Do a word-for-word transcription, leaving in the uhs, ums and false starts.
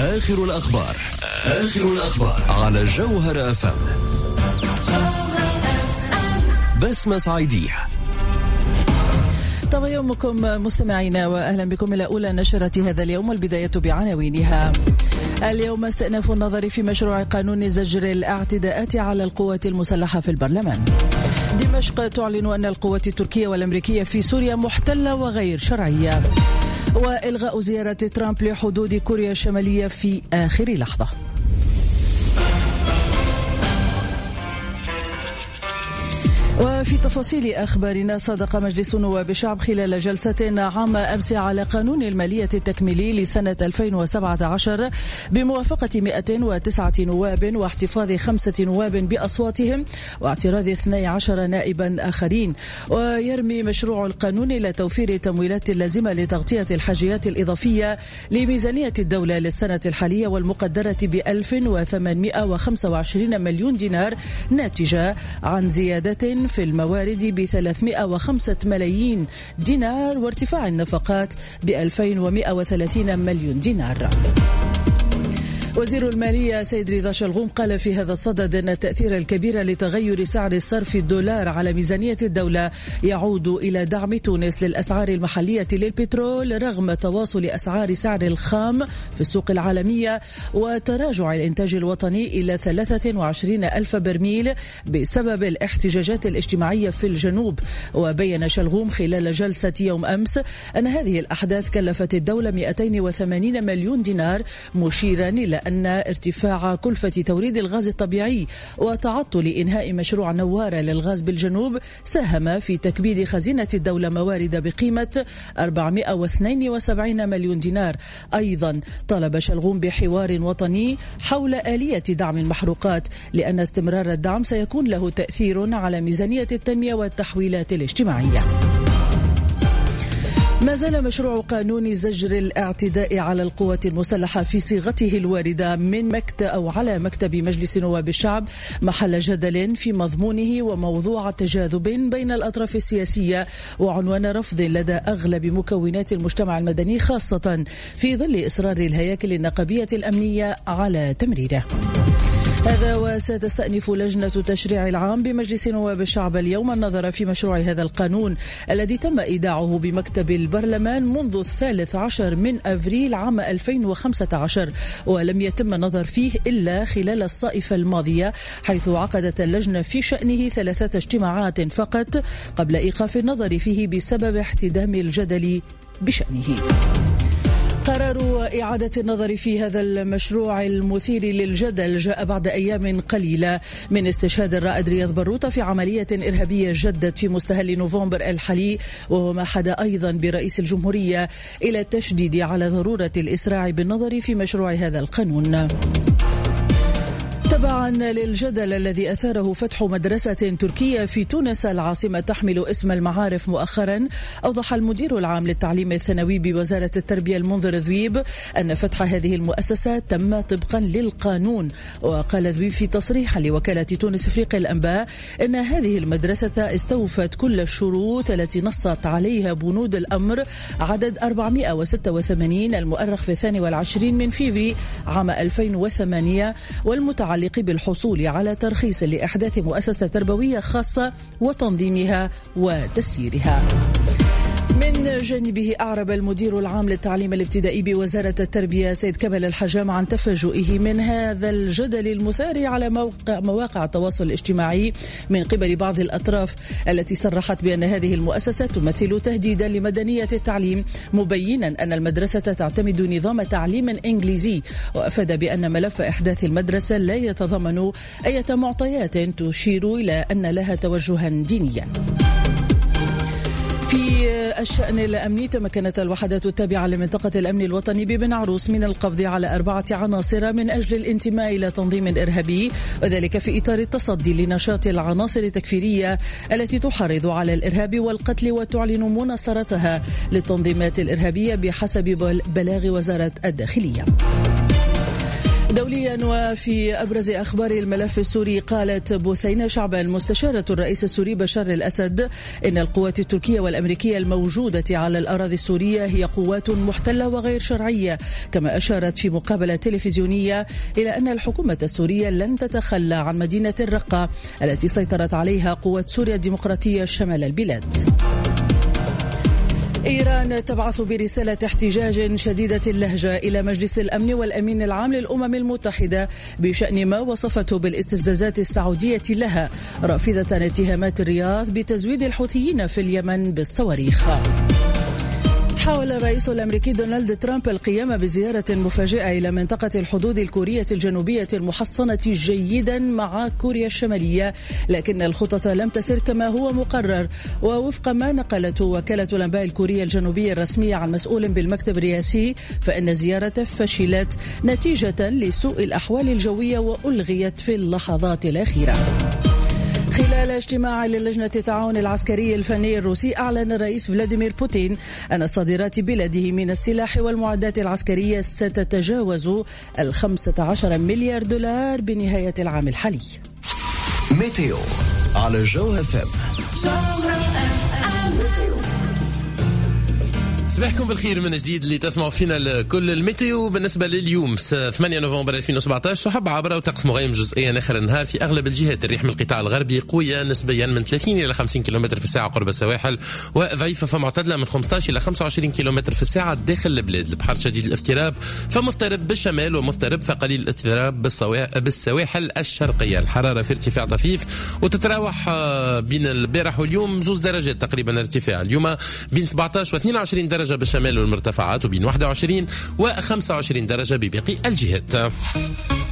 آخر الأخبار آخر الأخبار على جوهر أف أم. بسمة صعيدية. طب يومكم مستمعينا وأهلا بكم إلى أولى نشرة هذا اليوم، والبداية بعناوينها. اليوم استئناف النظر في مشروع قانون زجر الاعتداءات على القوات المسلحة في البرلمان. دمشق تعلن أن القوات التركية والأمريكية في سوريا محتلة وغير شرعية. وإلغاء زيارة ترامب لحدود كوريا الشمالية في آخر لحظة. وفي تفاصيل أخبارنا، صادق مجلس نواب الشعب خلال جلسة عامة أمس على قانون المالية التكميلي لسنة ألفين وسبعة عشر بموافقة مئة وتسعة نواب واحتفاظ خمسة نواب بأصواتهم واعتراض اثني عشر نائبا آخرين. ويرمي مشروع القانون إلى توفير تمويلات لازمة لتغطية الحاجيات الإضافية لميزانية الدولة للسنة الحالية والمقدرة بألف وثمانمئة وخمسة وعشرين مليون دينار، ناتجة عن زيادة في الموارد بثلاثمئة وخمسة ملايين دينار وارتفاع النفقات بألفين ومئة وثلاثين مليون دينار. وزير المالية سيد رضا شلغوم قال في هذا الصدد أن التأثير الكبير لتغير سعر صرف الدولار على ميزانية الدولة يعود إلى دعم تونس للأسعار المحلية للبترول رغم تواصل أسعار سعر الخام في السوق العالمية وتراجع الإنتاج الوطني إلى ثلاثة وعشرين ألف برميل بسبب الاحتجاجات الاجتماعية في الجنوب. وبين شلغوم خلال جلسة يوم أمس أن هذه الأحداث كلفت الدولة مئتين وثمانين مليون دينار، مشيرا إلى أن ارتفاع كلفة توريد الغاز الطبيعي وتعطل إنهاء مشروع نوارة للغاز بالجنوب ساهم في تكبيد خزينة الدولة موارد بقيمة أربعمئة واثنين وسبعين مليون دينار. أيضا طلب شلغوم بحوار وطني حول آلية دعم المحروقات، لأن استمرار الدعم سيكون له تأثير على ميزانية التنمية والتحويلات الاجتماعية. ما زال مشروع قانون زجر الاعتداء على القوات المسلحة في صيغته الواردة من مكتب أو على مكتب مجلس نواب الشعب محل جدل في مضمونه وموضوع تجاذب بين الأطراف السياسية وعنوان رفض لدى أغلب مكونات المجتمع المدني، خاصة في ظل إصرار الهياكل النقابية الأمنية على تمريره. هذا وستستأنف لجنة التشريع العام بمجلس نواب الشعب اليوم النظر في مشروع هذا القانون الذي تم إيداعه بمكتب البرلمان منذ الثالث عشر من أفريل عام ألفين وخمسة عشر، ولم يتم النظر فيه إلا خلال الصائفة الماضية، حيث عقدت اللجنة في شأنه ثلاثة اجتماعات فقط قبل إيقاف النظر فيه بسبب احتدام الجدل بشأنه. قرار إعادة النظر في هذا المشروع المثير للجدل جاء بعد أيام قليلة من استشهاد الرائد رياض باروتة في عملية إرهابية جدت في مستهل نوفمبر الحالي، وهو ما حدا أيضا برئيس الجمهورية إلى التشديد على ضرورة الإسراع بالنظر في مشروع هذا القانون. تبعا للجدل الذي أثاره فتح مدرسة تركية في تونس العاصمة تحمل اسم المعارف مؤخرا، أوضح المدير العام للتعليم الثانوي بوزارة التربية المنذر ذويب أن فتح هذه المؤسسة تم طبقا للقانون. وقال ذويب في تصريح لوكالة تونس إفريقيا الأنباء أن هذه المدرسة استوفت كل الشروط التي نصت عليها بنود الأمر عدد أربعمئة وستة وثمانين المؤرخ في الثاني والعشرين من فيفري عام ألفين وثمانية، والمتعلق بالحصول على ترخيص لإحداث مؤسسة تربوية خاصة وتنظيمها وتسييرها. من جانبه أعرب المدير العام للتعليم الابتدائي بوزارة التربية سيد كمال الحجام عن تفاجئه من هذا الجدل المثار على موقع مواقع التواصل الاجتماعي من قبل بعض الأطراف التي صرحت بأن هذه المؤسسة تمثل تهديدا لمدنية التعليم، مبينا أن المدرسة تعتمد نظام تعليم إنجليزي. وأفاد بأن ملف إحداث المدرسة لا يتضمن أي معطيات تشير إلى أن لها توجها دينيا. في الشأن الأمني، تمكنت الوحدات التابعة لمنطقة الأمن الوطني ببن عروس من القبض على أربعة عناصر من أجل الانتماء إلى تنظيم إرهابي، وذلك في إطار التصدي لنشاط العناصر التكفيرية التي تحرض على الإرهاب والقتل وتعلن مناصرتها للتنظيمات الإرهابية بحسب بلاغ وزارة الداخلية. دوليا وفي أبرز أخبار الملف السوري، قالت بثينة شعبان مستشارة الرئيس السوري بشار الأسد إن القوات التركية والأمريكية الموجودة على الأراضي السورية هي قوات محتلة وغير شرعية. كما أشارت في مقابلة تلفزيونية إلى أن الحكومة السورية لن تتخلى عن مدينة الرقة التي سيطرت عليها قوات سوريا الديمقراطية شمال البلاد. إيران تبعث برسالة احتجاج شديدة اللهجة إلى مجلس الأمن والأمين العام للأمم المتحدة بشأن ما وصفته بالاستفزازات السعودية لها، رافضة اتهامات الرياض بتزويد الحوثيين في اليمن بالصواريخ. حاول الرئيس الأمريكي دونالد ترامب القيام بزيارة مفاجئة إلى منطقة الحدود الكورية الجنوبية المحصنة جيدا مع كوريا الشمالية، لكن الخطط لم تسر كما هو مقرر. ووفق ما نقلته وكالة الأنباء الكورية الجنوبية الرسمية عن مسؤول بالمكتب الرئاسي، فإن الزيارة فشلت نتيجة لسوء الأحوال الجوية وألغيت في اللحظات الأخيرة. خلال اجتماع للجنة التعاون العسكري الفني الروسي، أعلن الرئيس فلاديمير بوتين أن صادرات بلاده من السلاح والمعدات العسكرية ستتجاوز الخمسة عشر مليار دولار بنهاية العام الحالي. ميتيو على جو اف ام. صباحكم بالخير من جديد اللي تسمعوا فينا كل الميتيو. بالنسبة لليوم ثمانية نوفمبر ألفين وسبعة عشر، سحب عبرة وطقس مغيم جزئيا آخر النهار في أغلب الجهات. الريح من القطاع الغربي قوية نسبيا من ثلاثين إلى خمسين كيلومتر في الساعة قرب السواحل، وضعيفة فمعتدلة من خمسة عشر إلى خمسة وعشرين كيلومتر في الساعة داخل البلاد. البحر شديد الاضطراب فمضطرب بالشمال ومضطرب فقليل الاضطراب بالسواحل الشرقية. الحرارة في ارتفاع طفيف وتتراوح بين البارح واليوم زوز درجات تقريبا ارتفاع. اليوم بين سبعة عشر و اثنين وعشرين درجة بالشمال والمرتفعات، وبين واحد وعشرين و خمسة وعشرين درجة بباقي الجهات.